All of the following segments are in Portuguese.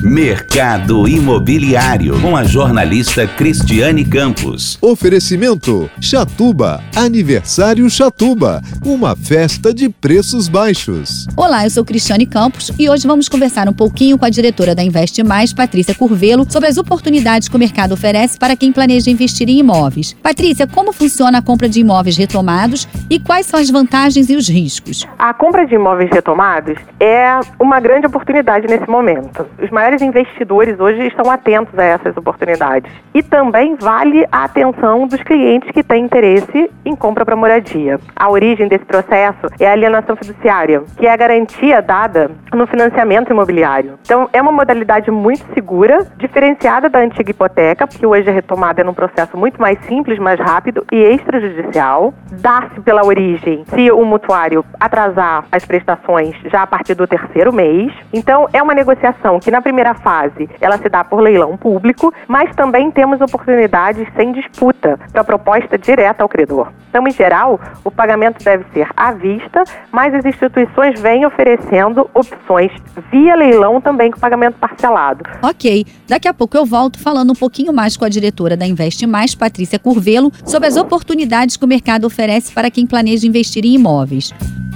Mercado Imobiliário, com a jornalista Cristiane Campos. Oferecimento Chatuba, aniversário Chatuba, uma festa de preços baixos. Olá, eu sou Cristiane Campos e hoje vamos conversar um pouquinho com a diretora da Investe Mais, Patrícia Curvelo, sobre as oportunidades que o mercado oferece para quem planeja investir em imóveis. Patrícia, como funciona a compra de imóveis retomados e quais são as vantagens e os riscos? A compra de imóveis retomados é uma grande oportunidade nesse momento. Os maiores investidores hoje estão atentos a essas oportunidades. E também vale a atenção dos clientes que têm interesse em compra para moradia. A origem desse processo é a alienação fiduciária, que é a garantia dada no financiamento imobiliário. Então, é uma modalidade muito segura, diferenciada da antiga hipoteca, porque hoje a retomada é num processo muito mais simples, mais rápido e extrajudicial. Dá-se pela origem se o mutuário atrasar as prestações já a partir do 3º mês. Então, é uma negociação que na primeira fase ela se dá por leilão público, mas também temos oportunidades sem disputa para proposta direta ao credor. Então, em geral, o pagamento deve ser à vista, mas as instituições vêm oferecendo opções via leilão também com pagamento parcelado. Ok, daqui a pouco eu volto falando um pouquinho mais com a diretora da Investe Mais, Patrícia Curvelo, sobre as oportunidades que o mercado oferece para quem planeja investir em imóveis.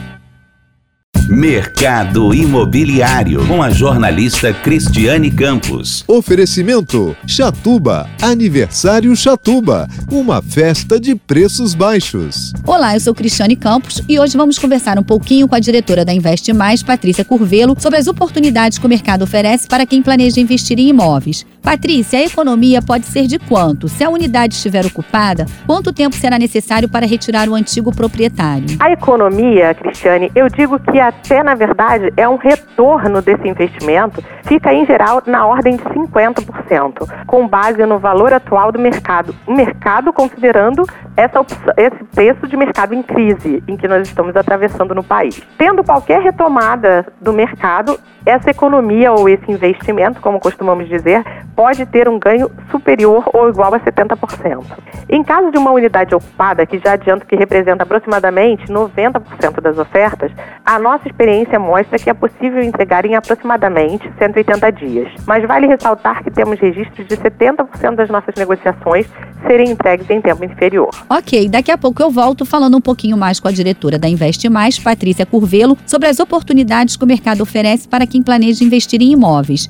Mercado Imobiliário, com a jornalista Cristiane Campos. Oferecimento Chatuba, aniversário Chatuba, uma festa de preços baixos. Olá, eu sou Cristiane Campos e hoje vamos conversar um pouquinho com a diretora da Investe Mais, Patrícia Curvelo, sobre as oportunidades que o mercado oferece para quem planeja investir em imóveis. Patrícia, a economia pode ser de quanto? Se a unidade estiver ocupada, quanto tempo será necessário para retirar o antigo proprietário? A economia, Cristiane, eu digo que até, na verdade, é um retorno desse investimento, fica em geral na ordem de 50%, com base no valor atual do mercado. O mercado considerando esse preço de mercado em crise em que nós estamos atravessando no país. Tendo qualquer retomada do mercado, essa economia ou esse investimento, como costumamos dizer, pode ter um ganho superior ou igual a 70%. Em caso de uma unidade ocupada, que já adianto que representa aproximadamente 90% das ofertas, a nossa experiência mostra que é possível entregar em aproximadamente 180 dias. Mas vale ressaltar que temos registros de 70% das nossas negociações serem entregues em tempo inferior. Ok, daqui a pouco eu volto falando um pouquinho mais com a diretora da Investe Mais, Patrícia Curvelo, sobre as oportunidades que o mercado oferece para quem planeja investir em imóveis.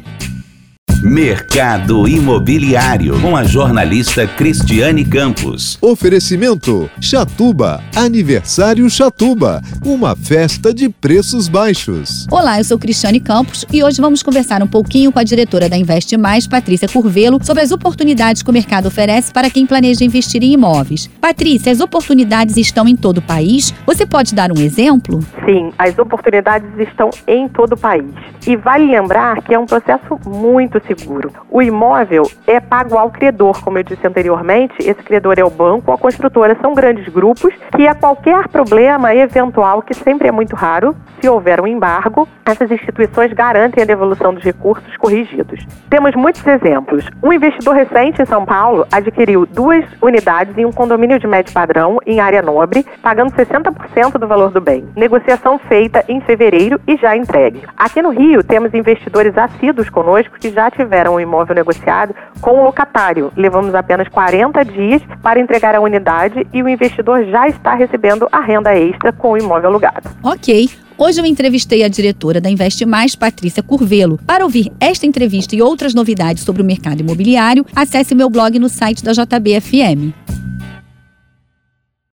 Mercado Imobiliário, com a jornalista Cristiane Campos. Oferecimento Chatuba, aniversário Chatuba, uma festa de preços baixos. Olá, eu sou Cristiane Campos e hoje vamos conversar um pouquinho com a diretora da Investe Mais, Patrícia Curvelo, sobre as oportunidades que o mercado oferece para quem planeja investir em imóveis. Patrícia, as oportunidades estão em todo o país? Você pode dar um exemplo? Sim, as oportunidades estão em todo o país. E vale lembrar que é um processo muito seguro. O imóvel é pago ao credor, como eu disse anteriormente, esse credor é o banco ou a construtora, são grandes grupos que a qualquer problema eventual, que sempre é muito raro, se houver um embargo, essas instituições garantem a devolução dos recursos corrigidos. Temos muitos exemplos. Um investidor recente em São Paulo adquiriu 2 unidades em um condomínio de médio padrão em área nobre, pagando 60% do valor do bem. Negociação feita em fevereiro e já entregue. Aqui no Rio, temos investidores assíduos conosco que já tiveram o imóvel negociado com o locatário. Levamos apenas 40 dias para entregar a unidade e o investidor já está recebendo a renda extra com o imóvel alugado. Ok. Hoje eu entrevistei a diretora da Investe Mais, Patrícia Curvelo. Para ouvir esta entrevista e outras novidades sobre o mercado imobiliário, acesse meu blog no site da JBFM.